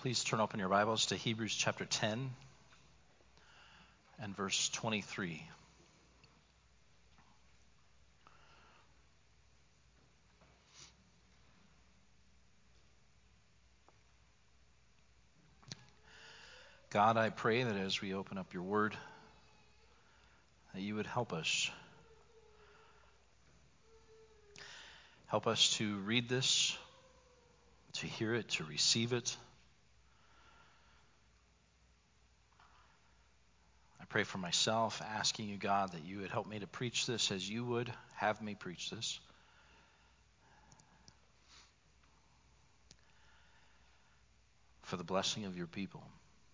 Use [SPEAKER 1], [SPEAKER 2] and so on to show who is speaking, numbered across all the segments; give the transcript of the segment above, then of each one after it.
[SPEAKER 1] Please turn open your Bibles to Hebrews chapter 10 and verse 23. God, I pray that as we open up your word, that you would help us. Help us to read this, to hear it, to receive it. I pray for myself, asking you, God, that you would help me to preach this as you would have me preach this. For the blessing of your people.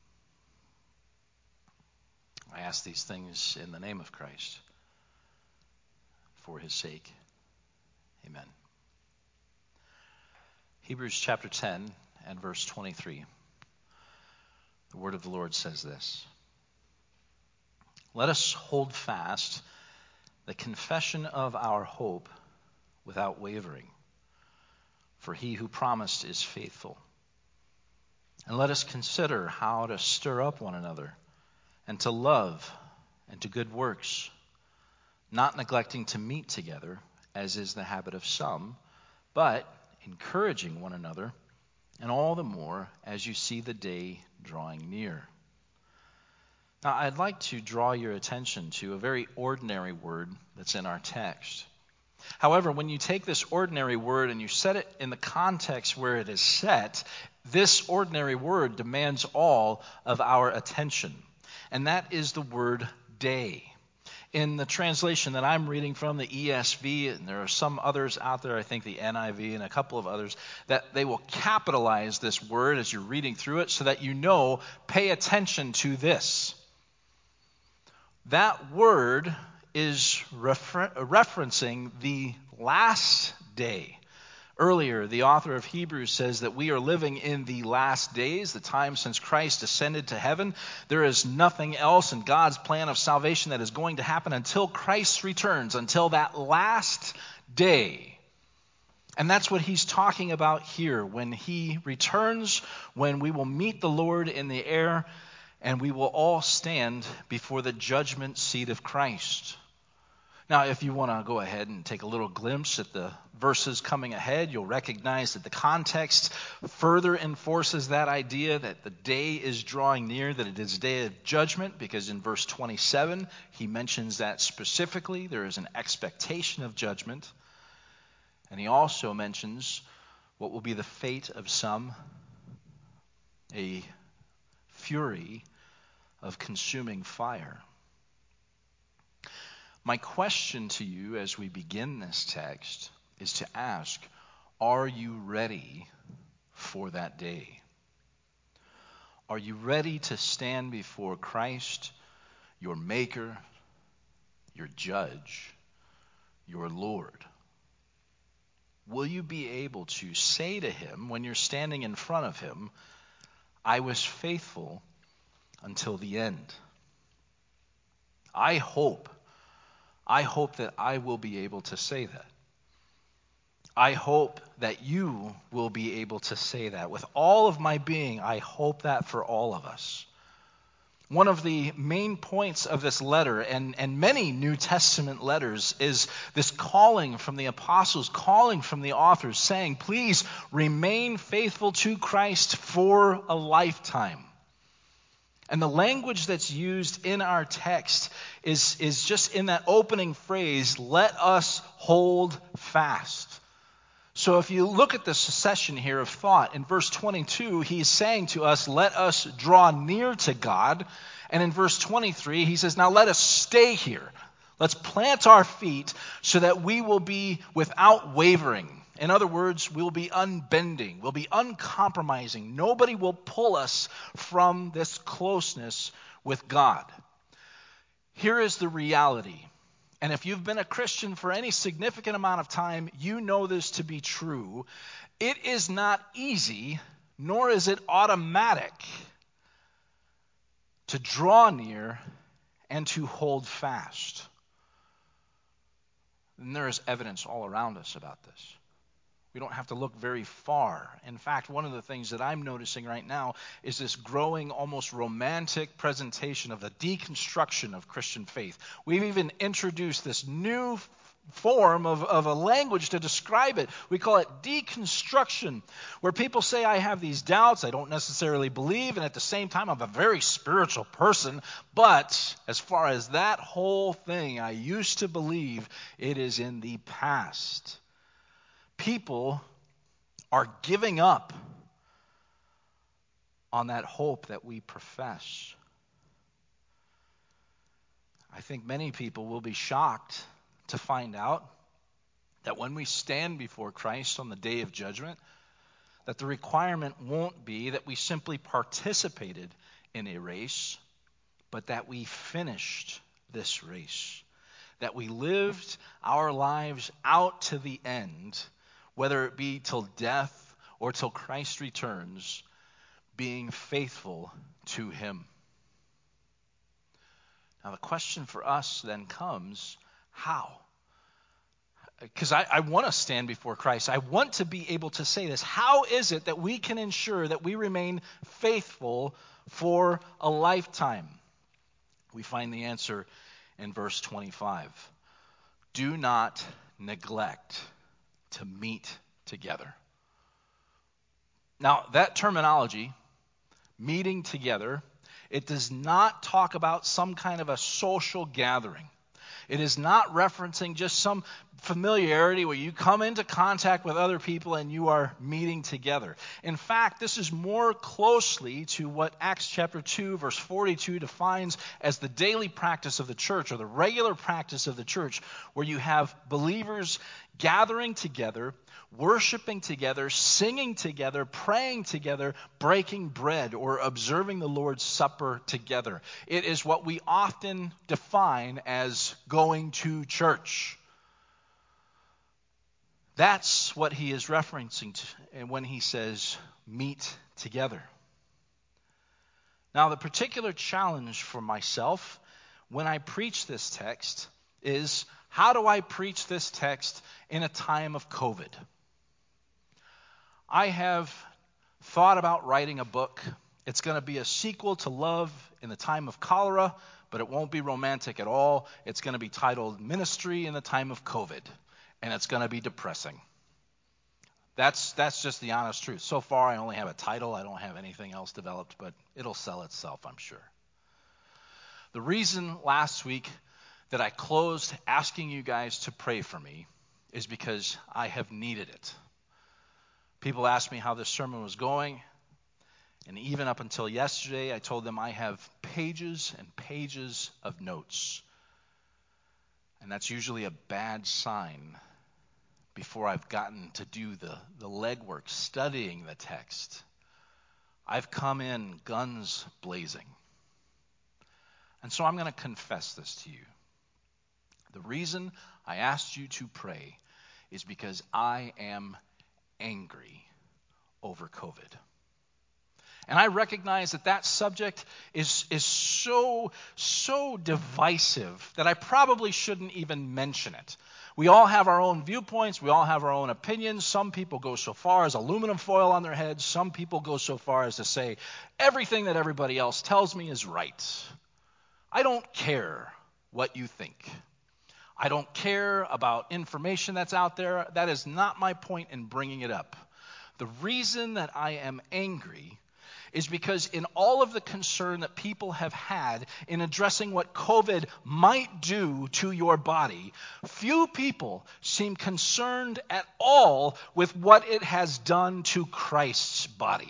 [SPEAKER 1] I ask these things in the name of Christ, for his sake. Amen. Hebrews chapter 10 and verse 23. The word of the Lord says this. Let us hold fast the confession of our hope without wavering, for he who promised is faithful. And let us consider how to stir up one another and to love and to good works, not neglecting to meet together, as is the habit of some, but encouraging one another, and all the more as you see the day drawing near. Now, I'd like to draw your attention to a very ordinary word that's in our text. However, when you take this ordinary word and you set it in the context where it is set, this ordinary word demands all of our attention. And that is the word day. In the translation that I'm reading from, the ESV, and there are some others out there, I think the NIV and a couple of others, that they will capitalize this word as you're reading through it so that you know, pay attention to this. That word is referencing the last day. Earlier, the author of Hebrews says that we are living in the last days, the time since Christ ascended to heaven. There is nothing else in God's plan of salvation that is going to happen until Christ returns, until that last day. And that's what he's talking about here. When he returns, when we will meet the Lord in the air, and we will all stand before the judgment seat of Christ. Now, if you want to go ahead and take a little glimpse at the verses coming ahead, you'll recognize that the context further enforces that idea that the day is drawing near, that it is a day of judgment, because in verse 27, he mentions that specifically. There is an expectation of judgment. And he also mentions what will be the fate of some, a fury of consuming fire. My question to you as we begin this text is to ask, are you ready for that day? Are you ready to stand before Christ, your Maker, your Judge, your Lord? Will you be able to say to him when you're standing in front of him, I was faithful until the end? I hope that I will be able to say that. I hope that you will be able to say that. With all of my being, I hope that for all of us. One of the main points of this letter, and many New Testament letters, is this calling from the apostles, calling from the authors, saying, please remain faithful to Christ for a lifetime. And the language that's used in our text is just in that opening phrase, let us hold fast. So if you look at the succession here of thought, in verse 22, he's saying to us, let us draw near to God. And in verse 23, he says, now let us stay here. Let's plant our feet so that we will be without wavering. In other words, we'll be unbending. We'll be uncompromising. Nobody will pull us from this closeness with God. Here is the reality. And if you've been a Christian for any significant amount of time, you know this to be true. It is not easy, nor is it automatic, to draw near and to hold fast. And there is evidence all around us about this. We don't have to look very far. In fact, one of the things that I'm noticing right now is this growing, almost romantic presentation of the deconstruction of Christian faith. We've even introduced this new form of a language to describe it. We call it deconstruction, where people say, I have these doubts, I don't necessarily believe, and at the same time, I'm a very spiritual person, but as far as that whole thing I used to believe, it is in the past. People are giving up on that hope that we profess. I think many people will be shocked to find out that when we stand before Christ on the day of judgment, that the requirement won't be that we simply participated in a race, but that we finished this race, that we lived our lives out to the end, whether it be till death or till Christ returns, being faithful to him. Now the question for us then comes, how? Because I want to stand before Christ. I want to be able to say this. How is it that we can ensure that we remain faithful for a lifetime? We find the answer in verse 25. Do not neglect to meet together. Now, that terminology, meeting together, it does not talk about some kind of a social gathering. It is not referencing just some familiarity where you come into contact with other people and you are meeting together. In fact, this is more closely to what Acts chapter 2, verse 42 defines as the daily practice of the church, or the regular practice of the church, where you have believers gathering together, worshiping together, singing together, praying together, breaking bread, or observing the Lord's Supper together. It is what we often define as going to church. That's what he is referencing to when he says meet together. Now, the particular challenge for myself when I preach this text is, how do I preach this text in a time of COVID? I have thought about writing a book. It's going to be a sequel to Love in the Time of Cholera, but it won't be romantic at all. It's going to be titled Ministry in the Time of COVID, and it's going to be depressing. That's just the honest truth. So far, I only have a title. I don't have anything else developed, but it'll sell itself, I'm sure. The reason last week that I closed asking you guys to pray for me is because I have needed it. People asked me how this sermon was going, and even up until yesterday, I told them I have pages and pages of notes. And that's usually a bad sign before I've gotten to do the legwork, studying the text. I've come in guns blazing. And so I'm going to confess this to you. The reason I asked you to pray is because I am angry over COVID. And I recognize that subject is so divisive that I probably shouldn't even mention it. We all have our own viewpoints. We all have our own opinions. Some people go so far as aluminum foil on their heads. Some people go so far as to say, everything that everybody else tells me is right. I don't care what you think. I don't care about information that's out there. That is not my point in bringing it up. The reason that I am angry is because in all of the concern that people have had in addressing what COVID might do to your body, few people seem concerned at all with what it has done to Christ's body.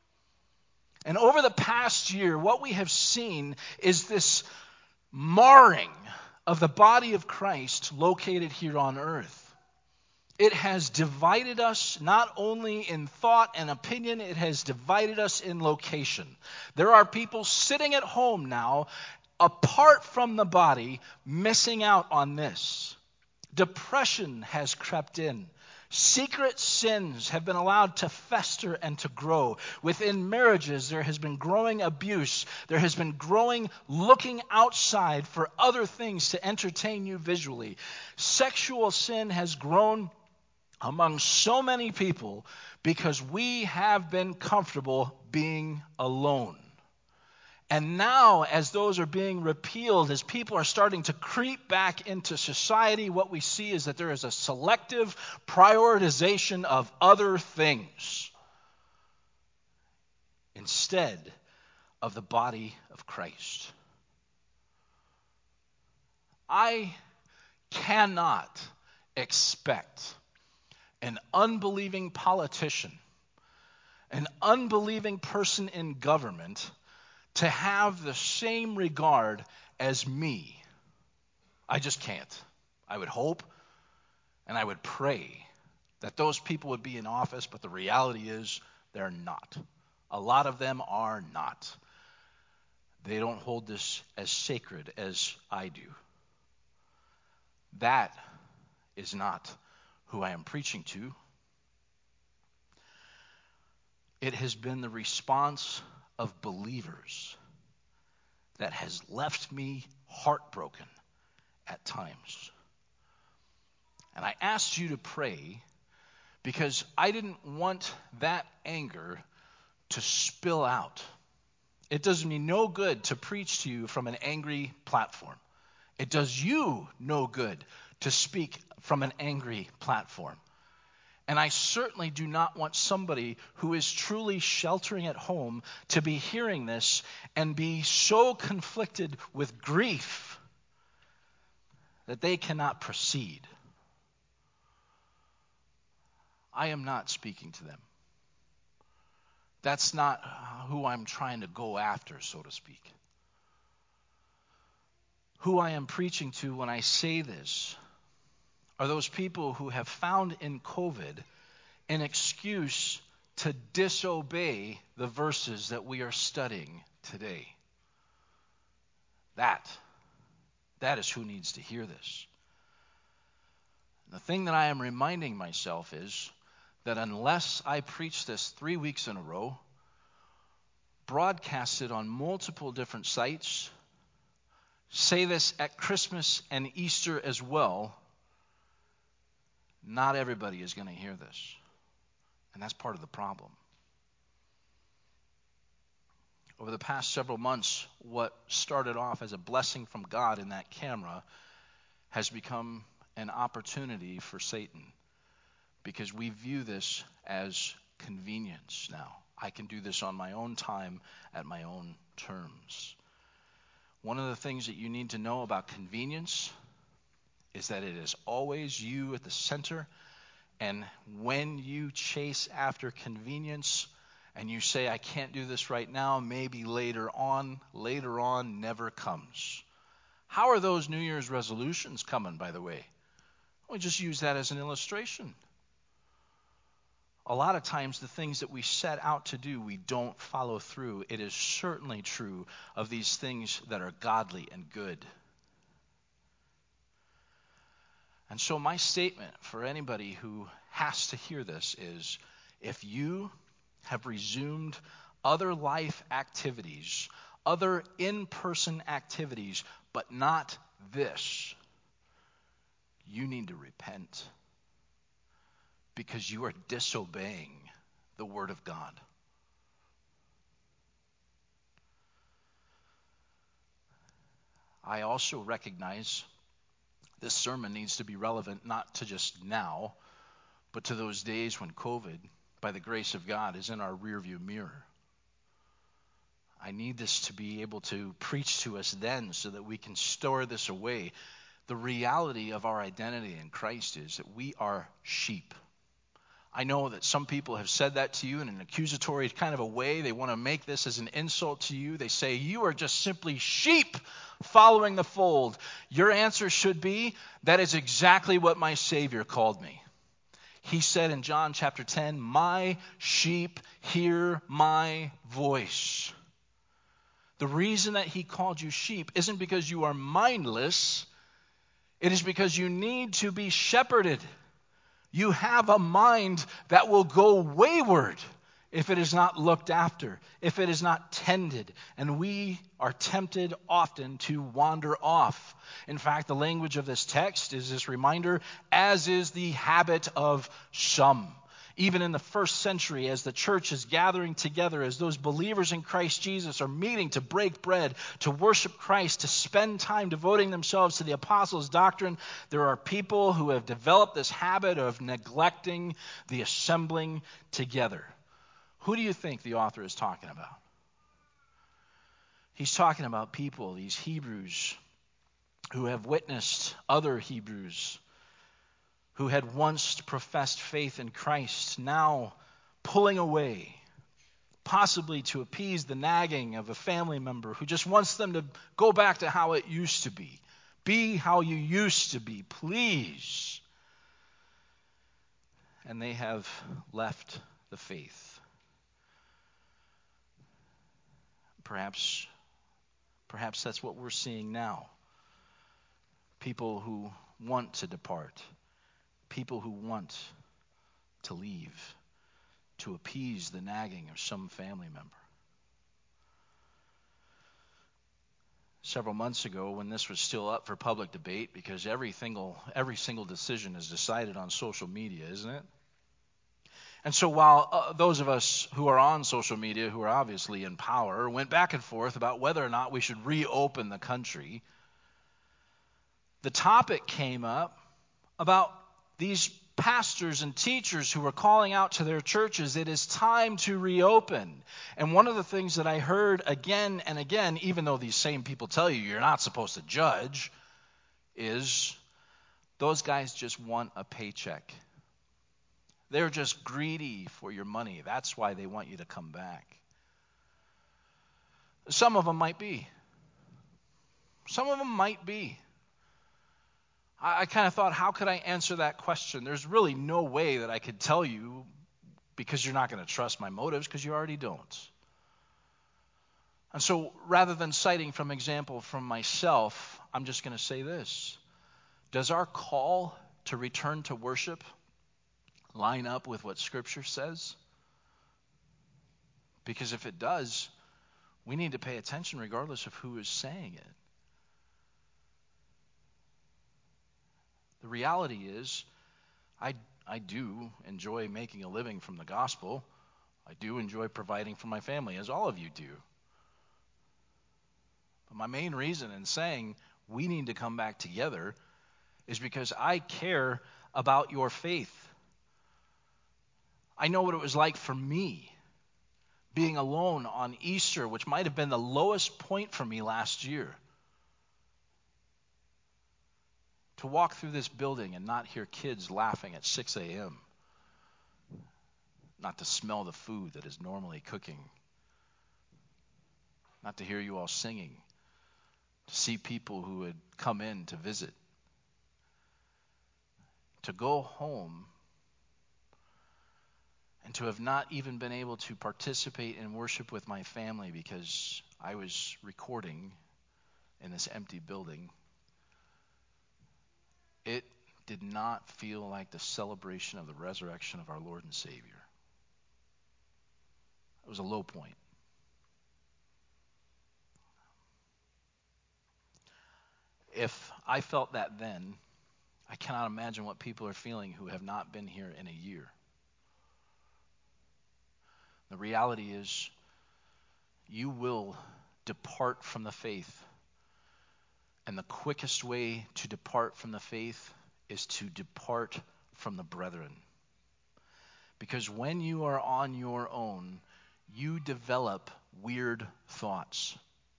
[SPEAKER 1] And over the past year, what we have seen is this marring of the body of Christ located here on earth. It has divided us not only in thought and opinion, it has divided us in location. There are people sitting at home now, apart from the body, missing out on this. Depression has crept in. Secret sins have been allowed to fester and to grow. Within marriages, there has been growing abuse. There has been growing looking outside for other things to entertain you visually. Sexual sin has grown among so many people because we have been comfortable being alone. And now, as those are being repealed, as people are starting to creep back into society, what we see is that there is a selective prioritization of other things instead of the body of Christ. I cannot expect an unbelieving politician, an unbelieving person in government to have the same regard as me. I just can't. I would hope and I would pray that those people would be in office, but the reality is they're not. A lot of them are not. They don't hold this as sacred as I do. That is not who I am preaching to. It has been the response of believers that has left me heartbroken at times. And I asked you to pray because I didn't want that anger to spill out. It does me no good to preach to you from an angry platform. It does you no good to speak from an angry platform. And I certainly do not want somebody who is truly sheltering at home to be hearing this and be so conflicted with grief that they cannot proceed. I am not speaking to them. That's not who I'm trying to go after, so to speak. Who I am preaching to when I say this are those people who have found in COVID an excuse to disobey the verses that we are studying today. That is who needs to hear this. The thing that I am reminding myself is that unless I preach this 3 weeks in a row, broadcast it on multiple different sites, say this at Christmas and Easter as well, not everybody is going to hear this. And that's part of the problem. Over the past several months, what started off as a blessing from God in that camera has become an opportunity for Satan, because we view this as convenience now. I can do this on my own time at my own terms. One of the things that you need to know about convenience is that it is always you at the center, and when you chase after convenience and you say, I can't do this right now, maybe later on never comes. How are those New Year's resolutions coming, by the way? We just use that as an illustration. A lot of times the things that we set out to do, we don't follow through. It is certainly true of these things that are godly and good. And so my statement for anybody who has to hear this is, if you have resumed other life activities, other in-person activities, but not this, you need to repent, because you are disobeying the Word of God. I also recognize this sermon needs to be relevant not to just now, but to those days when COVID, by the grace of God, is in our rearview mirror. I need this to be able to preach to us then so that we can store this away. The reality of our identity in Christ is that we are sheep. I know that some people have said that to you in an accusatory kind of a way. They want to make this as an insult to you. They say, you are just simply sheep following the fold. Your answer should be, that is exactly what my Savior called me. He said in John chapter 10, my sheep hear my voice. The reason that he called you sheep isn't because you are mindless. It is because you need to be shepherded. You have a mind that will go wayward if it is not looked after, if it is not tended, and we are tempted often to wander off. In fact, the language of this text is this reminder, as is the habit of some. Even in the first century, as the church is gathering together, as those believers in Christ Jesus are meeting to break bread, to worship Christ, to spend time devoting themselves to the apostles' doctrine, there are people who have developed this habit of neglecting the assembling together. Who do you think the author is talking about? He's talking about people, these Hebrews, who have witnessed other Hebrews who had once professed faith in Christ, now pulling away, possibly to appease the nagging of a family member who just wants them to go back to how it used to be. Be how you used to be, please. And they have left the faith. Perhaps that's what we're seeing now. People who want to depart. People who want to leave to appease the nagging of some family member. Several months ago, when this was still up for public debate, because every single decision is decided on social media, isn't it? And so while those of us who are on social media, who are obviously in power, went back and forth about whether or not we should reopen the country, the topic came up about these pastors and teachers who were calling out to their churches, it is time to reopen. And one of the things that I heard again and again, even though these same people tell you you're not supposed to judge, is those guys just want a paycheck. They're just greedy for your money. That's why they want you to come back. Some of them might be. Some of them might be. I kind of thought, how could I answer that question? There's really no way that I could tell you, because you're not going to trust my motives, because you already don't. And so rather than citing from example from myself, I'm just going to say this. Does our call to return to worship line up with what Scripture says? Because if it does, we need to pay attention regardless of who is saying it. The reality is, I do enjoy making a living from the gospel. I do enjoy providing for my family, as all of you do. But my main reason in saying we need to come back together is because I care about your faith. I know what it was like for me being alone on Easter, which might have been the lowest point for me last year. To walk through this building and not hear kids laughing at 6 a.m. Not to smell the food that is normally cooking. Not to hear you all singing. To see people who had come in to visit. To go home and to have not even been able to participate in worship with my family because I was recording in this empty building. It did not feel like the celebration of the resurrection of our Lord and Savior. It was a low point. If I felt that then, I cannot imagine what people are feeling who have not been here in a year. The reality is, you will depart from the faith. And the quickest way to depart from the faith is to depart from the brethren. Because when you are on your own, you develop weird thoughts.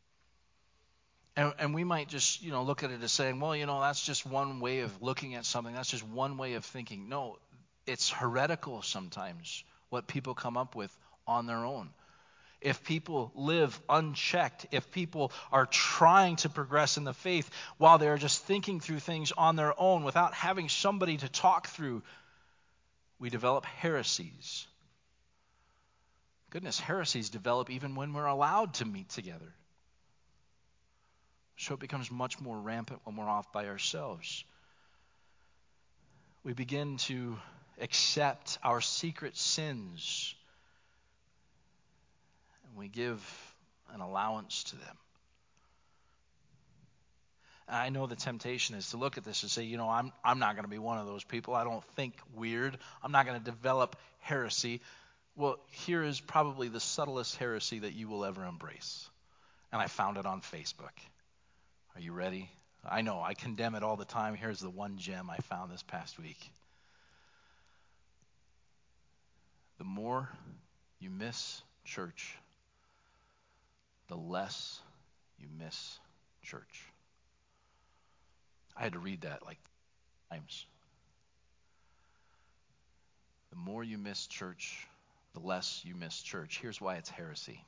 [SPEAKER 1] And we might just, look at it as saying, well, that's just one way of looking at something. That's just one way of thinking. No, it's heretical sometimes what people come up with on their own. If people live unchecked, if people are trying to progress in the faith while they're just thinking through things on their own without having somebody to talk through, we develop heresies. Goodness, heresies develop even when we're allowed to meet together. So it becomes much more rampant when we're off by ourselves. We begin to accept our secret sins and we give an allowance to them. And I know the temptation is to look at this and say, I'm not going to be one of those people. I don't think weird. I'm not going to develop heresy. Well, here is probably the subtlest heresy that you will ever embrace. And I found it on Facebook. Are you ready? I know, I condemn it all the time. Here's the one gem I found this past week. The more you miss church, the less you miss church. I had to read that like times. The more you miss church, the less you miss church. Here's why it's heresy.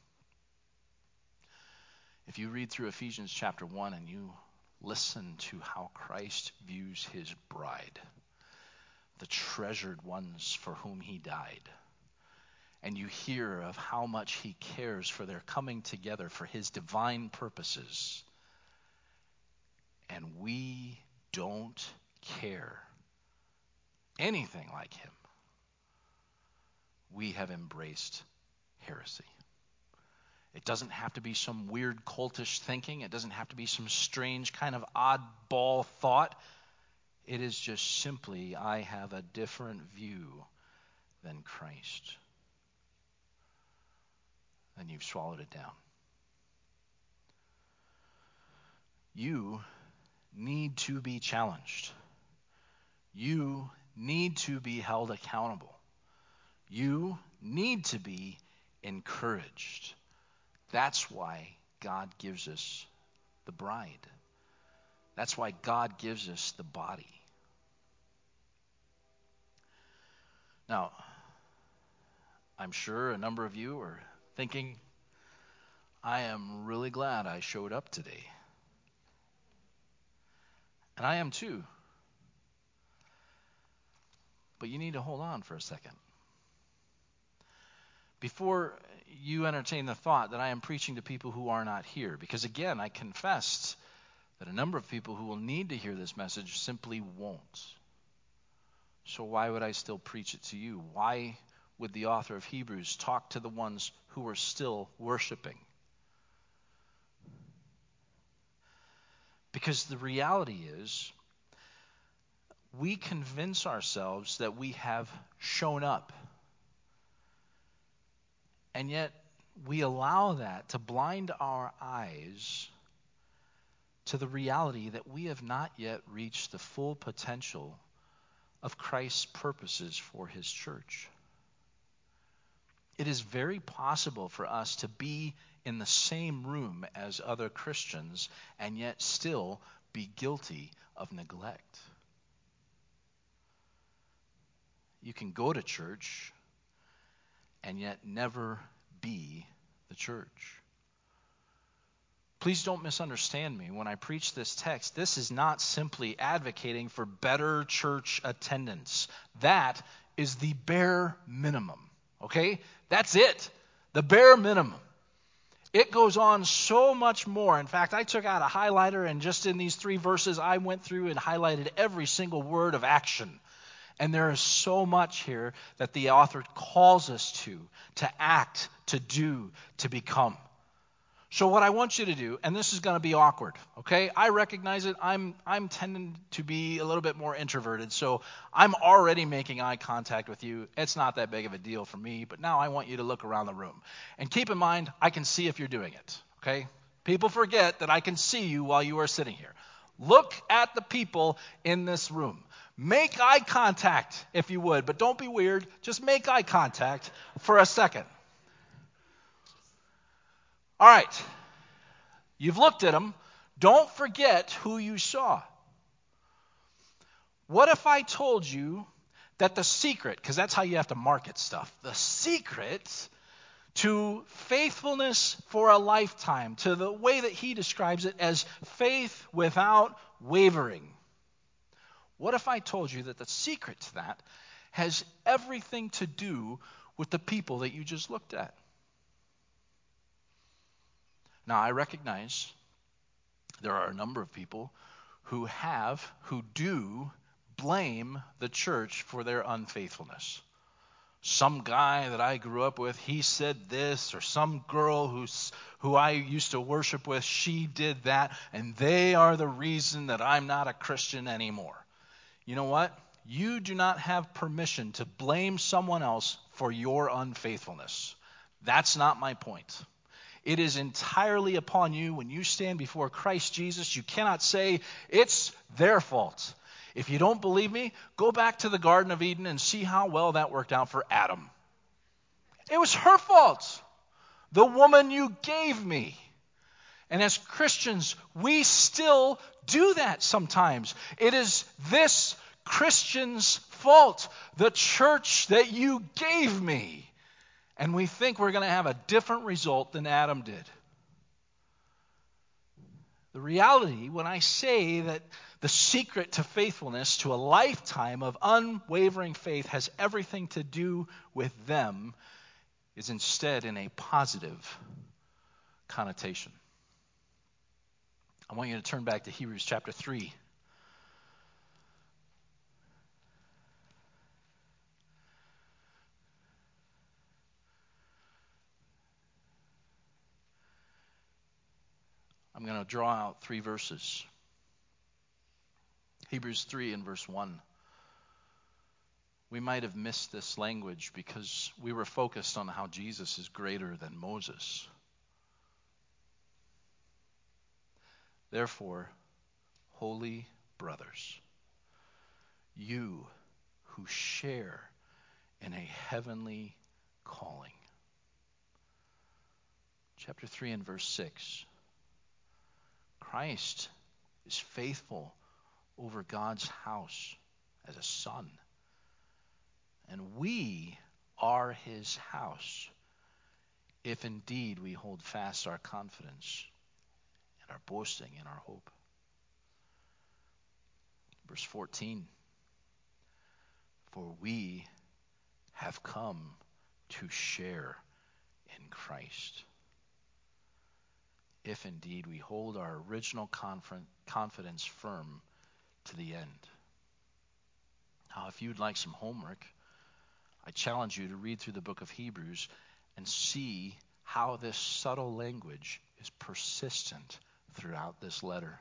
[SPEAKER 1] If you read through Ephesians chapter 1 and you listen to how Christ views his bride, the treasured ones for whom he died, and you hear of how much he cares for their coming together for his divine purposes, and we don't care anything like him, we have embraced heresy. It doesn't have to be some weird cultish thinking. It doesn't have to be some strange kind of oddball thought. It is just simply, I have a different view than Christ. And you've swallowed it down. You need to be challenged. You need to be held accountable. You need to be encouraged. That's why God gives us the bride. That's why God gives us the body. Now, I'm sure a number of you are thinking, I am really glad I showed up today. And I am too. But you need to hold on for a second. Before you entertain the thought that I am preaching to people who are not here, because again, I confessed that a number of people who will need to hear this message simply won't. So why would I still preach it to you? Why would the author of Hebrews talk to the ones who are still worshiping? Because the reality is, we convince ourselves that we have shown up. And yet, we allow that to blind our eyes to the reality that we have not yet reached the full potential of Christ's purposes for his church. It is very possible for us to be in the same room as other Christians and yet still be guilty of neglect. You can go to church and yet never be the church. Please don't misunderstand me when I preach this text. This is not simply advocating for better church attendance. That is the bare minimum, okay? That's it, the bare minimum. It goes on so much more. In fact, I took out a highlighter, and just in these 3 verses, I went through and highlighted every single word of action. And there is so much here that the author calls us to act, to do, to become. So what I want you to do, and this is going to be awkward, okay? I recognize it. I'm tending to be a little bit more introverted, so I'm already making eye contact with you. It's not that big of a deal for me, but now I want you to look around the room. And keep in mind, I can see if you're doing it, okay? People forget that I can see you while you are sitting here. Look at the people in this room. Make eye contact, if you would, but don't be weird. Just make eye contact for a second. All right. You've looked at them. Don't forget who you saw. What if I told you that the secret, because that's how you have to market stuff, the secret to faithfulness for a lifetime, to the way that he describes it as faith without wavering. What if I told you that the secret to that has everything to do with the people that you just looked at? Now, I recognize there are a number of people who do blame the church for their unfaithfulness. some guy that I grew up with, he said this, or some girl who I used to worship with, she did that, and they are the reason that I'm not a Christian anymore. You know what? You do not have permission to blame someone else for your unfaithfulness. That's not my point. It is entirely upon you when you stand before Christ Jesus. You cannot say it's their fault. If you don't believe me, go back to the Garden of Eden and see how well that worked out for Adam. It was her fault. The woman you gave me. And as Christians, we still do that sometimes. It is this Christian's fault, the church that you gave me. And we think we're going to have a different result than Adam did. The reality, when I say that the secret to faithfulness, to a lifetime of unwavering faith, has everything to do with them, is instead in a positive connotation. I want you to turn back to Hebrews chapter 3. I'm going to draw out 3 verses. Hebrews 3 and verse 1. We might have missed this language because we were focused on how Jesus is greater than Moses. Therefore, holy brothers, you who share in a heavenly calling. Chapter 3 and verse 6. Christ is faithful over God's house as a son. And we are his house, if indeed we hold fast our confidence and our boasting in our hope. Verse 14. For we have come to share in Christ, if indeed we hold our original confidence firm to the end. Now, if you'd like some homework, I challenge you to read through the book of Hebrews and see how this subtle language is persistent throughout this letter.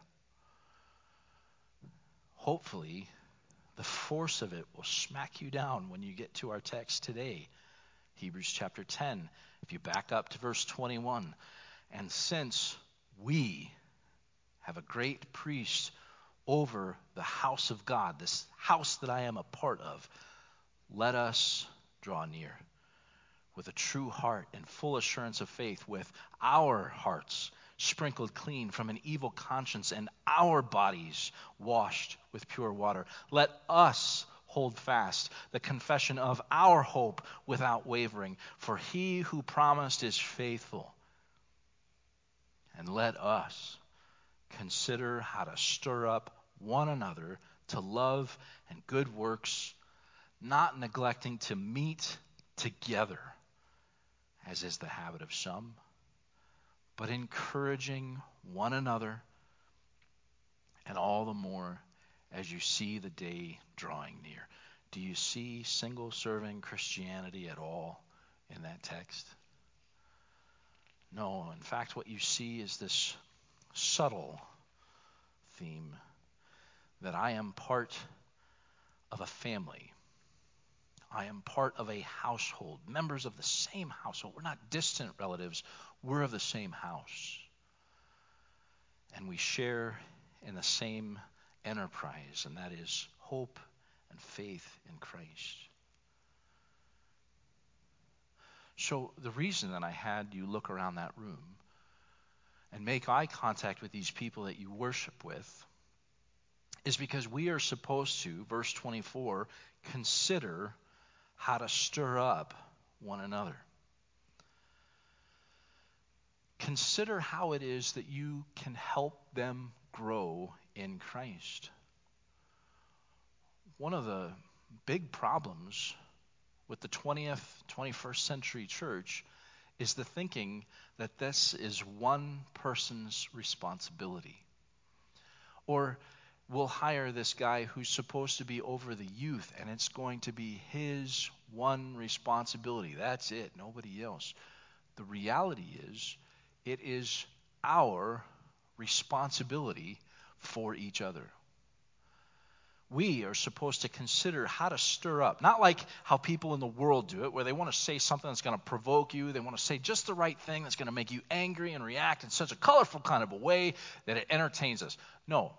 [SPEAKER 1] Hopefully, the force of it will smack you down when you get to our text today, Hebrews chapter 10. If you back up to verse 21, and since we have a great priest over the house of God, this house that I am a part of, let us draw near with a true heart and full assurance of faith, with our hearts sprinkled clean from an evil conscience and our bodies washed with pure water. Let us hold fast the confession of our hope without wavering, for he who promised is faithful. And let us consider how to stir up one another to love and good works, not neglecting to meet together, as is the habit of some, but encouraging one another, and all the more as you see the day drawing near. Do you see single-serving Christianity at all in that text? No. In fact, what you see is this subtle theme that I am part of a family. I am part of a household, members of the same household. We're not distant relatives. We're of the same house. And we share in the same enterprise, and that is hope and faith in Christ. So the reason that I had you look around that room and make eye contact with these people that you worship with is because we are supposed to, verse 24, consider how to stir up one another. Consider how it is that you can help them grow in Christ. One of the big problems with the 20th, 21st century church is the thinking that this is one person's responsibility. Or we'll hire this guy who's supposed to be over the youth, and it's going to be his one responsibility. That's it, nobody else. The reality is, it is our responsibility for each other. We are supposed to consider how to stir up, not like how people in the world do it, where they want to say something that's going to provoke you. They want to say just the right thing that's going to make you angry and react in such a colorful kind of a way that it entertains us. No.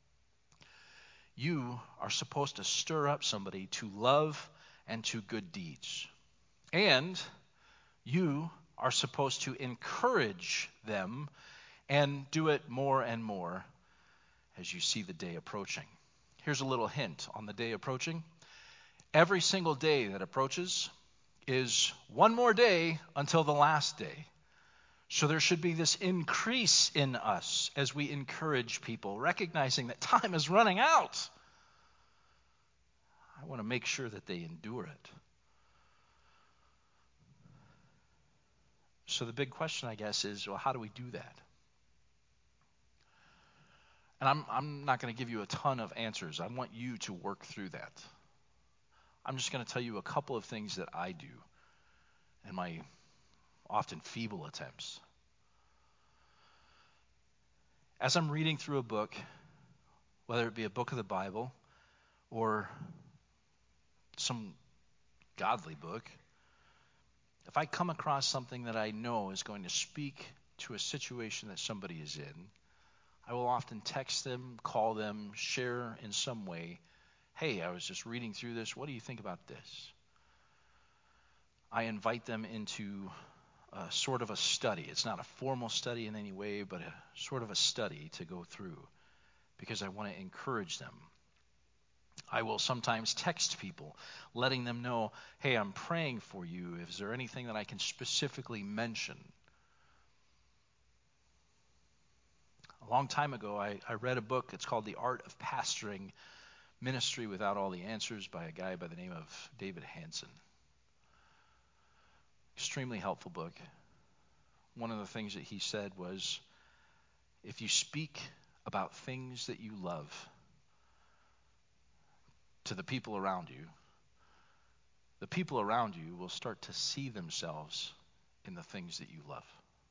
[SPEAKER 1] You are supposed to stir up somebody to love and to good deeds. And you are supposed to encourage them and do it more and more as you see the day approaching. Here's a little hint on the day approaching. Every single day that approaches is one more day until the last day. So there should be this increase in us as we encourage people, recognizing that time is running out. I want to make sure that they endure it. So the big question, I guess, is, well, how do we do that? And I'm not going to give you a ton of answers. I want you to work through that. I'm just going to tell you a couple of things that I do in my often feeble attempts. As I'm reading through a book, whether it be a book of the Bible or some godly book, if I come across something that I know is going to speak to a situation that somebody is in, I will often text them, call them, share in some way, hey, I was just reading through this. What do you think about this? I invite them into sort of a study. It's not a formal study in any way, but a sort of a study to go through because I want to encourage them. I will sometimes text people, letting them know, hey, I'm praying for you. Is there anything that I can specifically mention? A long time ago, I read a book. It's called The Art of Pastoring Ministry Without All the Answers by a guy by the name of David Hansen. Extremely helpful book. One of the things that he said was, if you speak about things that you love to the people around you, the people around you will start to see themselves in the things that you love.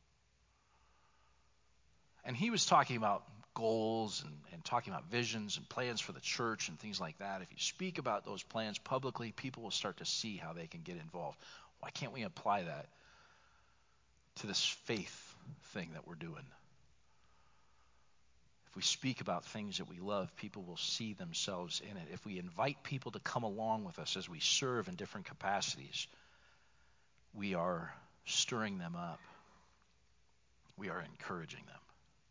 [SPEAKER 1] And he was talking about goals and talking about visions and plans for the church and things like that. If you speak about those plans publicly, people will start to see how they can get involved. Why can't we apply that to this faith thing that we're doing? If we speak about things that we love, people will see themselves in it. If we invite people to come along with us as we serve in different capacities, we are stirring them up. We are encouraging them.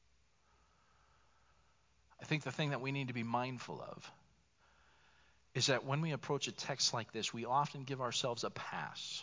[SPEAKER 1] I think the thing that we need to be mindful of is that when we approach a text like this, we often give ourselves a pass.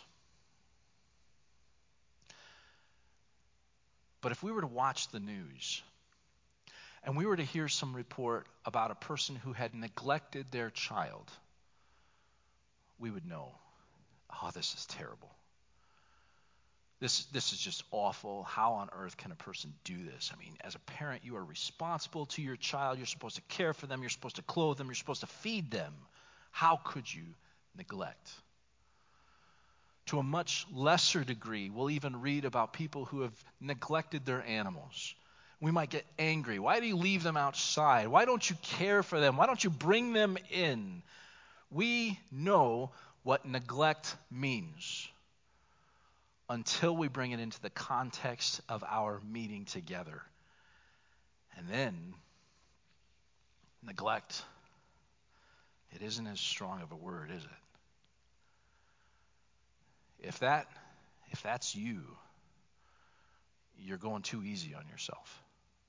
[SPEAKER 1] But if we were to watch the news and we were to hear some report about a person who had neglected their child, we would know, oh, this is terrible. This is just awful. How on earth can a person do this? I mean, as a parent, you are responsible to your child. You're supposed to care for them. You're supposed to clothe them. You're supposed to feed them. How could you neglect? To a much lesser degree, we'll even read about people who have neglected their animals. We might get angry. Why do you leave them outside? Why don't you care for them? Why don't you bring them in? We know what neglect means until we bring it into the context of our meeting together. And then, neglect, it isn't as strong of a word, is it? If that's you, you're going too easy on yourself.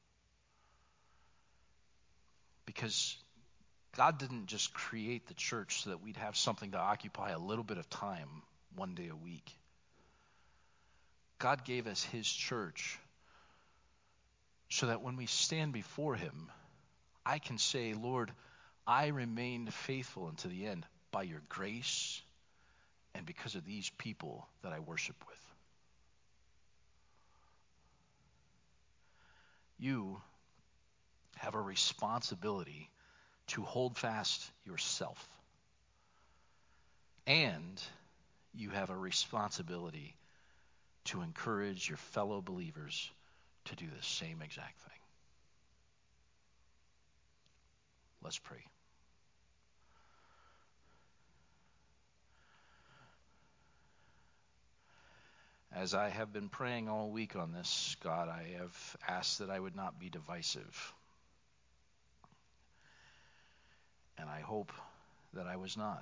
[SPEAKER 1] Because God didn't just create the church so that we'd have something to occupy a little bit of time one day a week. God gave us his church so that when we stand before him, I can say, Lord, I remained faithful unto the end by your grace and because of these people that I worship with. You have a responsibility to hold fast yourself. And you have a responsibility to encourage your fellow believers to do the same exact thing. Let's pray. As I have been praying all week on this, God, I have asked that I would not be divisive. And I hope that I was not.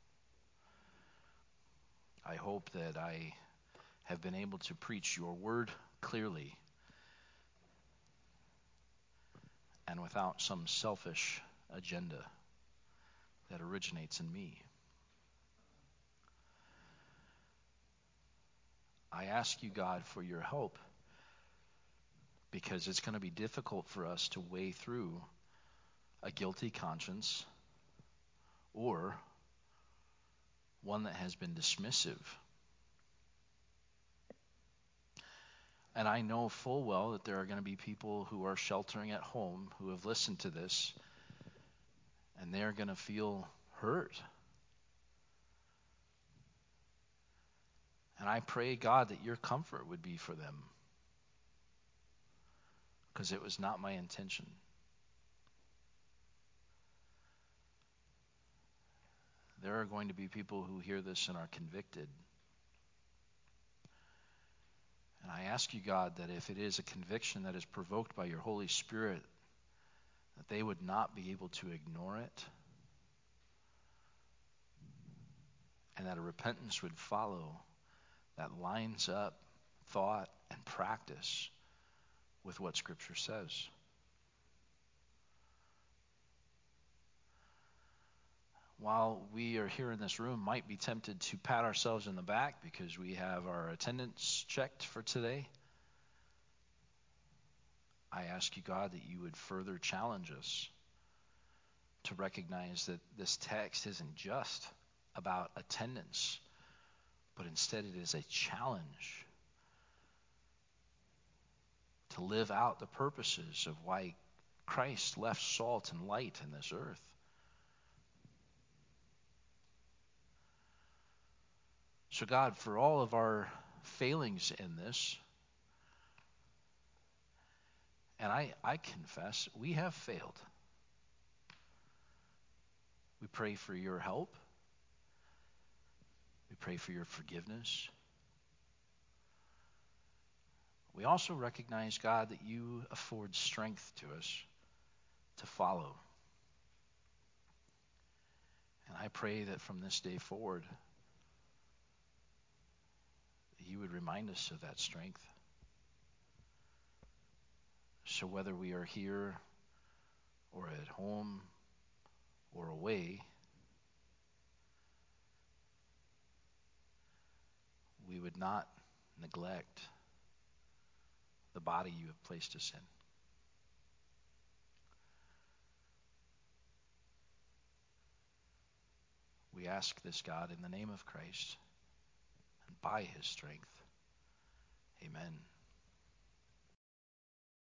[SPEAKER 1] I hope that I have been able to preach your word clearly and without some selfish agenda that originates in me. I ask you, God, for your help, because it's going to be difficult for us to weigh through a guilty conscience or one that has been dismissive. And I know full well that there are going to be people who are sheltering at home who have listened to this, and they're going to feel hurt. And I pray, God, that your comfort would be for them, because it was not my intention. There are going to be people who hear this and are convicted. And I ask you, God, that if it is a conviction that is provoked by your Holy Spirit, that they would not be able to ignore it, and that a repentance would follow that lines up thought and practice with what Scripture says. While we are here in this room, might be tempted to pat ourselves in the back because we have our attendance checked for today, I ask you, God, that you would further challenge us to recognize that this text isn't just about attendance, but instead it is a challenge to live out the purposes of why Christ left salt and light in this earth. So God, for all of our failings in this, and I confess, we have failed. We pray for your help. We pray for your forgiveness. We also recognize, God, that you afford strength to us to follow. And I pray that from this day forward, that you would remind us of that strength. So whether we are here or at home or away, we would not neglect the body you have placed us in. We ask this, God, in the name of Christ and by his strength. Amen.